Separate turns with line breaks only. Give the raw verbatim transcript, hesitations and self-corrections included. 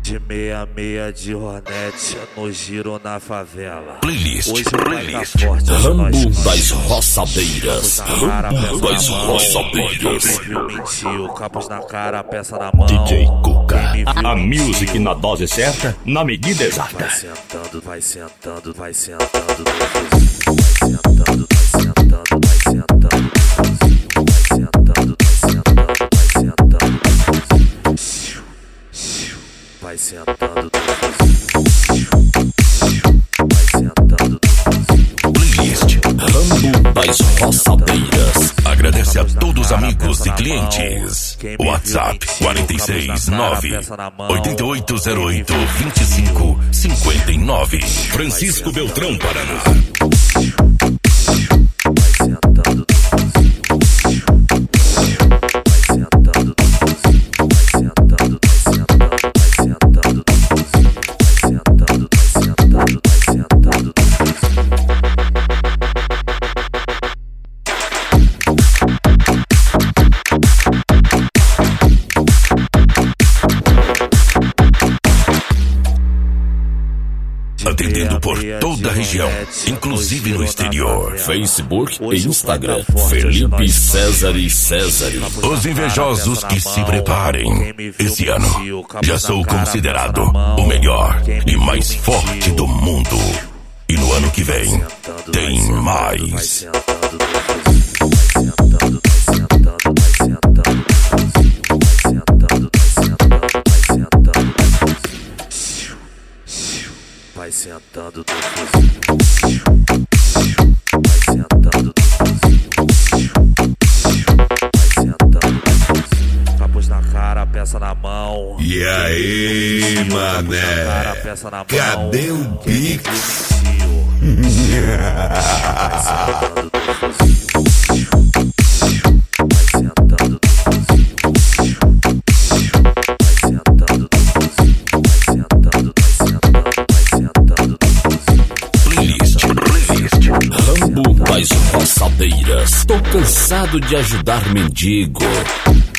De meia meia de Hornet no giro na favela.
Playlist,
hoje
playlist.
Rambo das roçadeiras. Rambo das roçadeiras.
Mentiu, capuz na cara, peça na mão.
D J Cuca.
A music na dose certa, na medida exata.
Vai sentando, vai sentando, vai sentando. Vai sentando, vai sentando, vai sentando. Vai sentando, vai sentando, vai sentando. Vai sentando, vai sentando.
Playlist
Rambo das roçadeiras.
agradece a todos os amigos e clientes. WhatsApp quatro seis nove oito oito zero oito dois cinco cinco nove. Francisco Beltrão, Paraná.
Vai sentando, vai sentando, vai sentando, vai sentando, vai sentando, vai sentando, vai sentando, vai sentando.
Atendendo por toda a região, inclusive no exterior.
Facebook e Instagram. Felipe César e César.
Os invejosos que se preparem. Esse ano já sou considerado o melhor e mais forte do mundo. E no ano que vem tem mais.
Vai sentando, vai sentando, vai sentando, capuz na cara, peça na mão.
E aí, mané? Cadê o Pix?
Vai sentando, vai sentando, vai sentando, vai sentando, vai sentando.
Playlist, playlist.
Rambo das roçadeiras. Tô cansado de ajudar mendigo.